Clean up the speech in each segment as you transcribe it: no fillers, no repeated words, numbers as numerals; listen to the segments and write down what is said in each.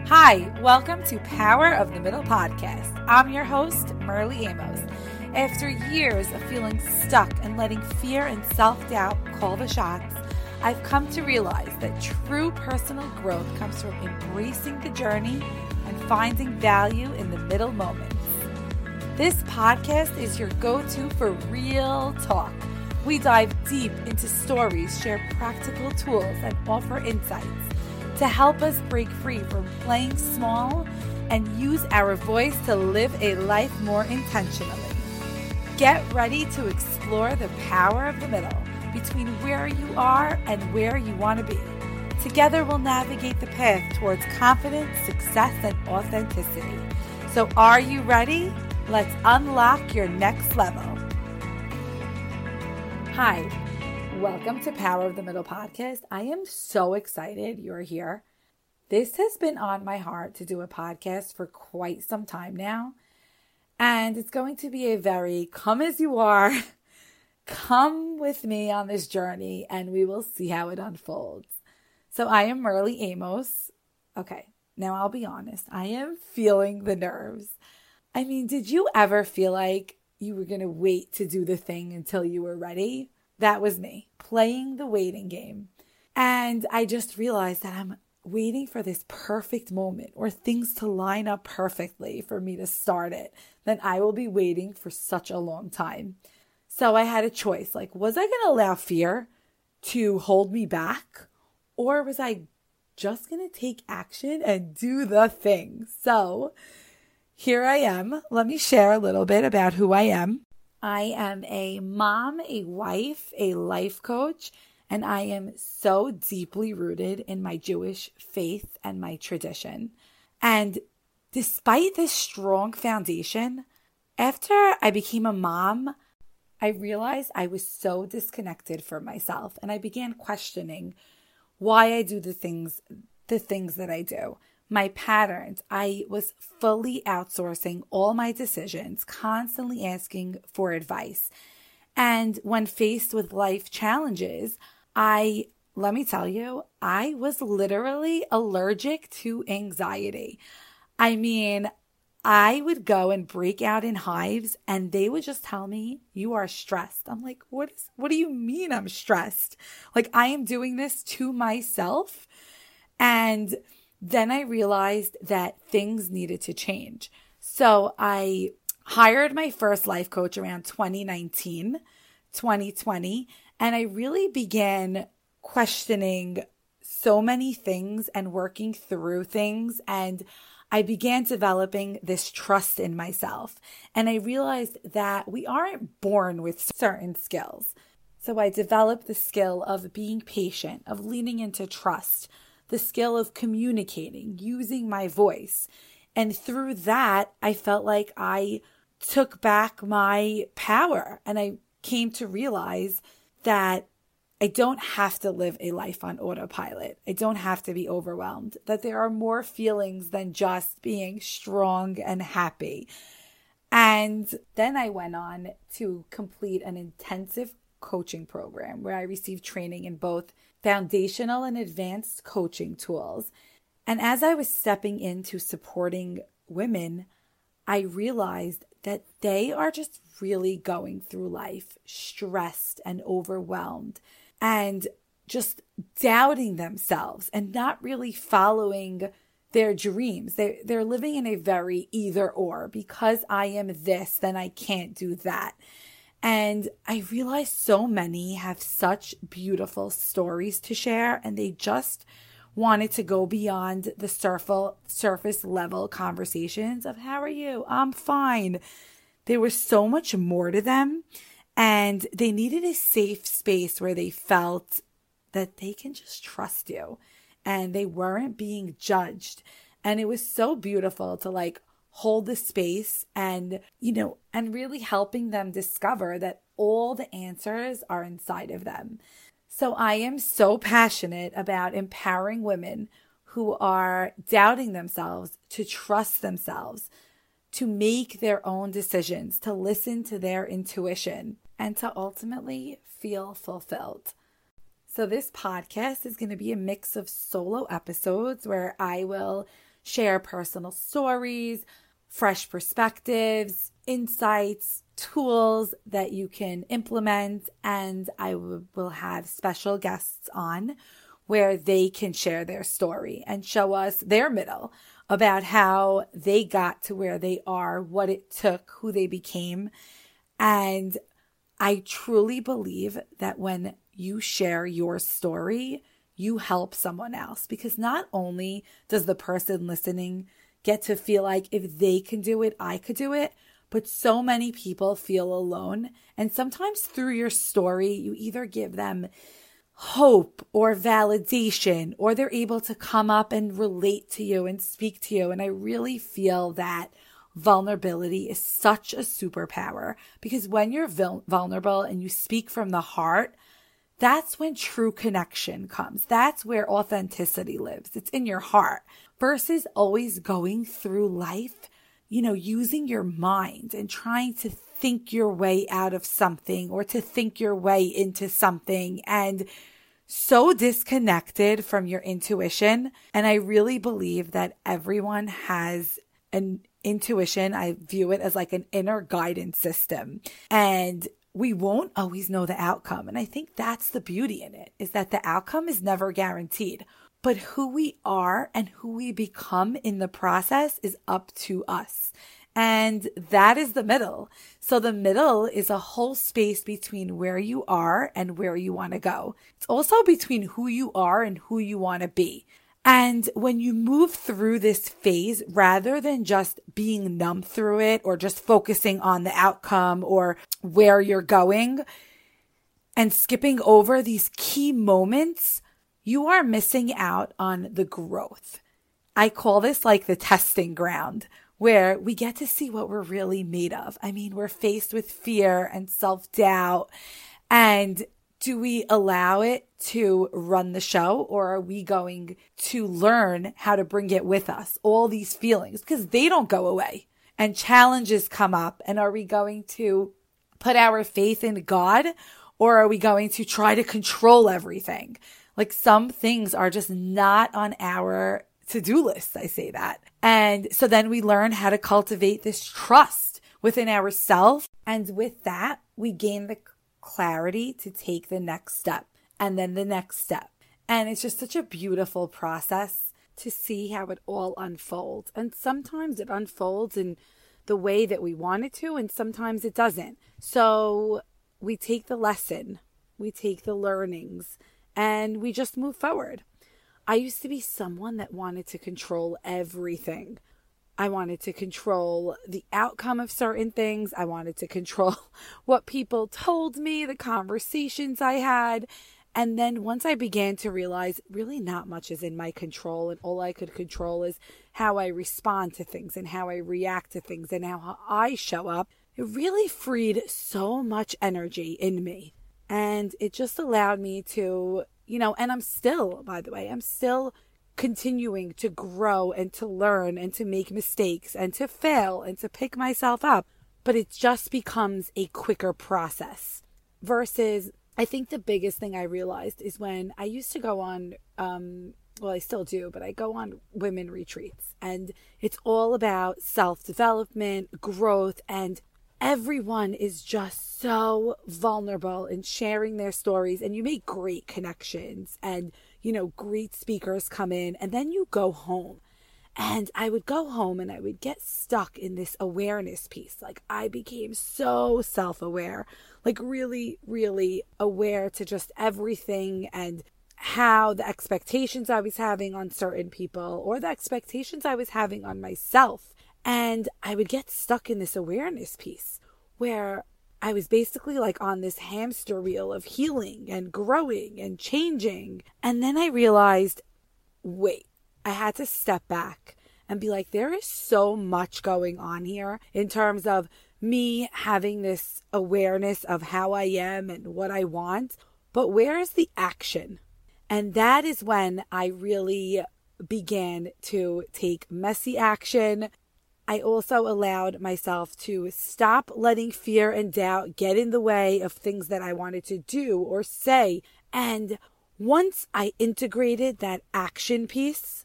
Hi, welcome to Power of the Middle podcast. I'm your host, Merly Amos. After years of feeling stuck and letting fear and self-doubt call the shots, I've come to realize that true personal growth comes from embracing the journey and finding value in the middle moments. This podcast is your go-to for real talk. We dive deep into stories, share practical tools, and offer insights to help us break free from playing small and use our voice to live a life more intentionally. Get ready to explore the power of the middle between where you are and where you want to be. Together we'll navigate the path towards confidence, success, and authenticity. So are you ready? Let's unlock your next level. Hi. Welcome to Power of the Middle podcast. I am so excited you're here. This has been on my heart to do a podcast for quite some time now. And it's going to be a very come as you are, come with me on this journey, and we will see how it unfolds. So I am Merly Amos. Okay, now I'll be honest. I am feeling the nerves. I mean, did you ever feel like you were going to wait to do the thing until you were ready? That was me, playing the waiting game. And I just realized that I'm waiting for this perfect moment or things to line up perfectly for me to start it. Then I will be waiting for such a long time. So I had a choice. Like, was I going to allow fear to hold me back? Or was I just going to take action and do the thing? So here I am. Let me share a little bit about who I am. I am a mom, a wife, a life coach, and I am so deeply rooted in my Jewish faith and my tradition. And despite this strong foundation, after I became a mom, I realized I was so disconnected from myself, and I began questioning why I do the things that I do. My patterns, I was fully outsourcing all my decisions, constantly asking for advice. And when faced with life challenges, let me tell you, I was literally allergic to anxiety. I mean, I would go and break out in hives and they would just tell me, you are stressed. I'm like, what do you mean I'm stressed? Like, I am doing this to myself. And then I realized that things needed to change. So I hired my first life coach around 2019, 2020, and I really began questioning so many things and working through things. And I began developing this trust in myself. And I realized that we aren't born with certain skills. So I developed the skill of being patient, of leaning into trust, the skill of communicating, using my voice. And through that, I felt like I took back my power. And I came to realize that I don't have to live a life on autopilot. I don't have to be overwhelmed, that there are more feelings than just being strong and happy. And then I went on to complete an intensive coaching program where I received training in both foundational and advanced coaching tools. And as I was stepping into supporting women, I realized that they are just really going through life stressed and overwhelmed and just doubting themselves and not really following their dreams. They're living in a very either or. Because I am this, then I can't do that. And I realized so many have such beautiful stories to share, and they just wanted to go beyond the surface level conversations of, how are you? I'm fine. There was so much more to them, and they needed a safe space where they felt that they can just trust you and they weren't being judged. And it was so beautiful to hold the space and really helping them discover that all the answers are inside of them. So I am so passionate about empowering women who are doubting themselves to trust themselves, to make their own decisions, to listen to their intuition, and to ultimately feel fulfilled. So this podcast is going to be a mix of solo episodes where I will share personal stories, fresh perspectives, insights, tools that you can implement. And I will have special guests on where they can share their story and show us their middle about how they got to where they are, what it took, who they became. And I truly believe that when you share your story, you help someone else, because not only does the person listening get to feel like if they can do it, I could do it, but so many people feel alone. And sometimes through your story, you either give them hope or validation, or they're able to come up and relate to you and speak to you. And I really feel that vulnerability is such a superpower, because when you're vulnerable and you speak from the heart, that's when true connection comes. That's where authenticity lives. It's in your heart versus always going through life, using your mind and trying to think your way out of something or to think your way into something, and so disconnected from your intuition. And I really believe that everyone has an intuition. I view it as like an inner guidance system, and we won't always know the outcome. And I think that's the beauty in it, is that the outcome is never guaranteed, but who we are and who we become in the process is up to us. And that is the middle. So the middle is a whole space between where you are and where you want to go. It's also between who you are and who you want to be. And when you move through this phase, rather than just being numb through it or just focusing on the outcome or where you're going and skipping over these key moments, you are missing out on the growth. I call this like the testing ground, where we get to see what we're really made of. I mean, we're faced with fear and self-doubt, and do we allow it to run the show, or are we going to learn how to bring it with us? All these feelings, because they don't go away, and challenges come up. And are we going to put our faith in God, or are we going to try to control everything? Like, some things are just not on our to-do list. I say that. And so then we learn how to cultivate this trust within ourselves. And with that, we gain the clarity to take the next step and then the next step. And it's just such a beautiful process to see how it all unfolds. And sometimes it unfolds in the way that we want it to, and sometimes it doesn't. So we take the lesson, we take the learnings, and we just move forward. I used to be someone that wanted to control everything. I wanted to control the outcome of certain things. I wanted to control what people told me, the conversations I had. And then once I began to realize really not much is in my control, and all I could control is how I respond to things and how I react to things and how I show up, it really freed so much energy in me. And it just allowed me to, and I'm still, by the way, I'm still continuing to grow and to learn and to make mistakes and to fail and to pick myself up. But it just becomes a quicker process versus, I think the biggest thing I realized is when I used to go on, well, I still do, but I go on women retreats, and it's all about self-development, growth, and everyone is just so vulnerable in sharing their stories, and you make great connections, and great speakers come in, and then you go home. And I would go home and I would get stuck in this awareness piece. Like, I became so self-aware, like really, really aware to just everything, and how the expectations I was having on certain people or the expectations I was having on myself. And I would get stuck in this awareness piece where I was basically like on this hamster wheel of healing and growing and changing. And then I realized, wait, I had to step back and be like, there is so much going on here in terms of me having this awareness of how I am and what I want, but where is the action? And that is when I really began to take messy action. I also allowed myself to stop letting fear and doubt get in the way of things that I wanted to do or say. And once I integrated that action piece,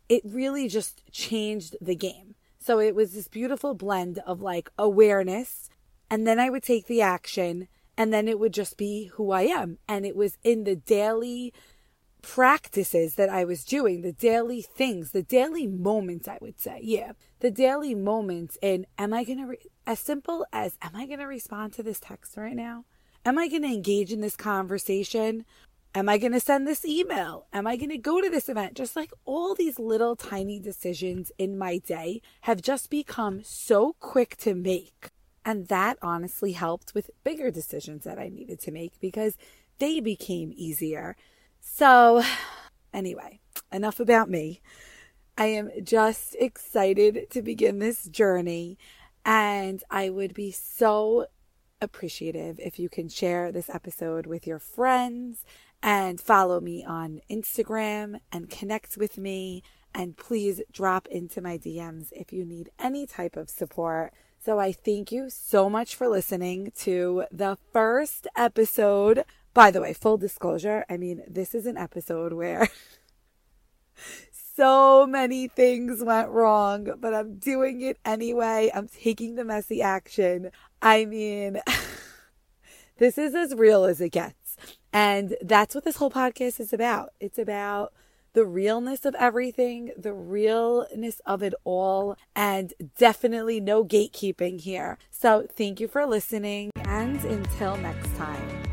it really just changed the game. So it was this beautiful blend of like awareness, and then I would take the action, and then it would just be who I am. And it was in the daily practices that I was doing, the daily things, the daily moments, I would say. Yeah, the daily moments in, as simple as, am I going to respond to this text right now? Am I going to engage in this conversation? Am I going to send this email? Am I going to go to this event? Just like all these little tiny decisions in my day have just become so quick to make. And that honestly helped with bigger decisions that I needed to make because they became easier. So anyway, enough about me. I am just excited to begin this journey, and I would be so appreciative if you can share this episode with your friends and follow me on Instagram and connect with me. And please drop into my DMs if you need any type of support. So I thank you so much for listening to the first episode. By the way, full disclosure, this is an episode where so many things went wrong, but I'm doing it anyway. I'm taking the messy action. This is as real as it gets. And that's what this whole podcast is about. It's about the realness of everything, the realness of it all, and definitely no gatekeeping here. So thank you for listening, and until next time.